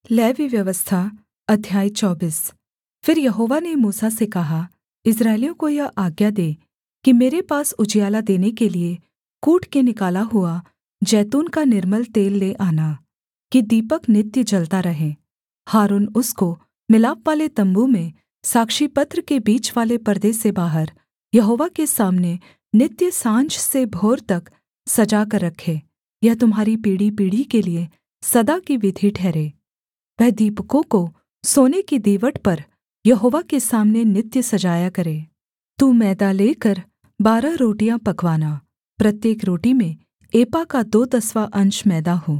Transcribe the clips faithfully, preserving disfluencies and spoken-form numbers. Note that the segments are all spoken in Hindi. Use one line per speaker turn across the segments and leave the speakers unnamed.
लेवी व्यवस्था अध्याय चौबीस। फिर यहोवा ने मूसा से कहा, इस्राएलियों को यह आज्ञा दे कि मेरे पास उजियाला देने के लिये कूट के निकाला हुआ जैतून का निर्मल तेल ले आना, कि दीपक नित्य जलता रहे। हारून उसको मिलापवाले तम्बू में साक्षीपत्र के बीचवाले पर्दे से बाहर यहोवा के सामने नित्य साँझ से भोर तक सजा कर रखे। यह तुम्हारी पीढ़ी-पीढ़ी के लिये सदा की विधि ठहरे। वह दीपकों को सोने की दीवट पर यहोवा के सामने नित्य सजाया करे। तू मैदा लेकर बारह रोटियाँ पकवाना, प्रत्येक रोटी में एपा का दो दसवाँ अंश मैदा हो।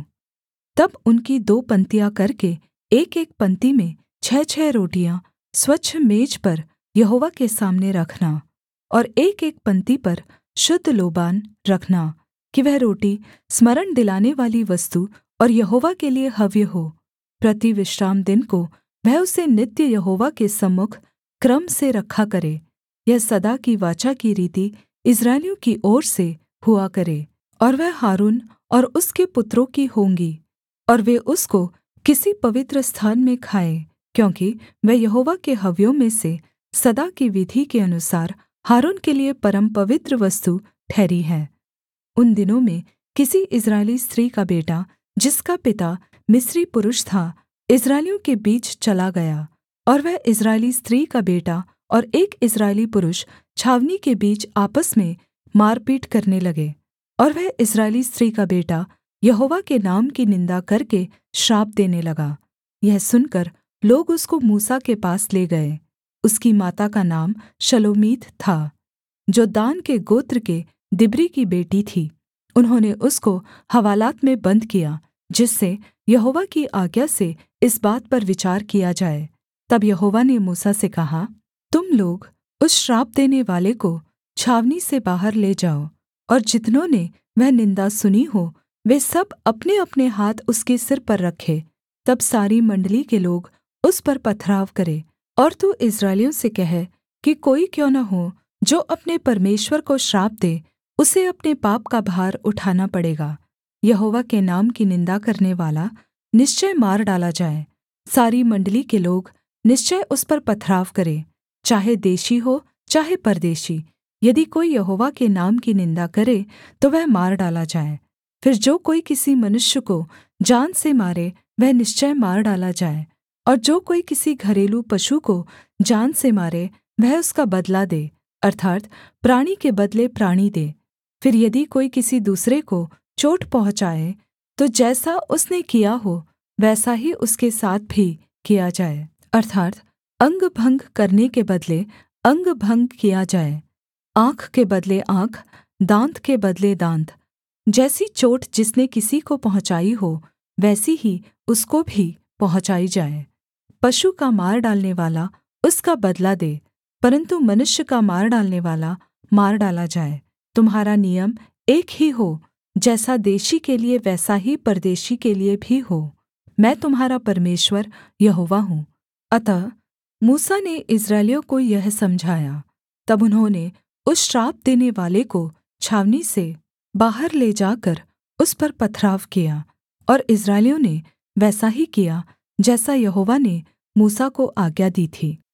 तब उनकी दो पंक्तियाँ करके एकएक पंक्ति में छः छः रोटियाँ स्वच्छ मेज पर यहोवा के सामने रखना, और एकएक पंक्ति पर शुद्ध लोबान रखना, कि वह रोटी स्मरण दिलाने वाली वस्तु और यहोवा के लिये हव्य हो। प्रति विश्रामदिन को वह उसे नित्य यहोवा के सम्मुख क्रम से रखा करे। यह सदा की वाचा की रीति इस्राएलियों की ओर से हुआ करे, और वह हारून और उसके पुत्रों की होंगी, और वे उसको किसी पवित्र स्थान में खाएँ, क्योंकि वह यहोवा के हव्यों में से सदा की विधि के अनुसार हारून के लिये परमपवित्र वस्तु ठहरी है। उन दिनों में किसी इस्राएली स्त्री का बेटा, जिसका पिता मिस्री पुरुष था, इस्राएलियों के बीच चला गया, और वह इस्राएली स्त्री का बेटा और एक इस्राएली पुरुष छावनी के बीच आपस में मारपीट करने लगे। और वह इस्राएली स्त्री का बेटा यहोवा के नाम की निन्दा करके श्राप देने लगा। यह सुनकर लोग उसको मूसा के पास ले गए। उसकी माता का नाम शलोमीत था, जो दान के गोत्र के दिब्री की बेटी थी। उन्होंने उसको हवालात में बन्द किया, जिससे यहोवा की आज्ञा से इस बात पर विचार किया जाए। तब यहोवा ने मूसा से कहा, तुम लोग उस श्राप देने वाले को छावनी से बाहर ले जाओ, और जितनों ने वह निन्दा सुनी हो, वे सब अपने-अपने हाथ उसके सिर पर रखें। तब सारी मण्डली के लोग उस पर पथराव करें। और तू इस्राएलियों से कह कि कोई क्यों न हो जो अपने परमेश्वर को श्राप दे, उसे अपने पाप का भार उठाना पड़ेगा। यहोवा के नाम की निन्दा करने वाला निश्चय मार डाला जाए। सारी मण्डली के लोग निश्चय उस पर पथराव करें, चाहे देशी हो चाहे परदेशी। यदि कोई यहोवा के नाम की निन्दा करे तो वह मार डाला जाए। फिर जो कोई किसी मनुष्य को जान से मारे, वह निश्चय मार डाला जाए। और जो कोई किसी घरेलू पशु को जान से मारे, वह उसका बदला दे, अर्थात् प्राणी के बदले प्राणी दे। फिर यदि कोई किसी दूसरे को चोट पहुँचाए, तो जैसा उसने किया हो वैसा ही उसके साथ भी किया जाए, अर्थात् अंगभंग करने के बदले अंगभंग किया जाए। आँख के बदले आँख, दाँत के बदले दाँत। जैसी चोट जिसने किसी को पहुँचाई हो, वैसी ही उसको भी पहुँचाई जाए। पशु का मार डालने वाला उसका बदला दे, परन्तु मनुष्य का मार डालने वाला मार डाला जाए। तुम्हारा नियम एक ही हो, जैसा देशी के लिये वैसा ही परदेशी के लिये भी हो। मैं तुम्हारा परमेश्वर यहोवा हूँ। अतः मूसा ने इस्राएलियों को यह समझाया। तब उन्होंने उस श्राप देने वाले को छावनी से बाहर ले जाकर उस पर पथराव किया, और इस्राएलियों ने वैसा ही किया जैसा यहोवा ने मूसा को आज्ञा दी थी।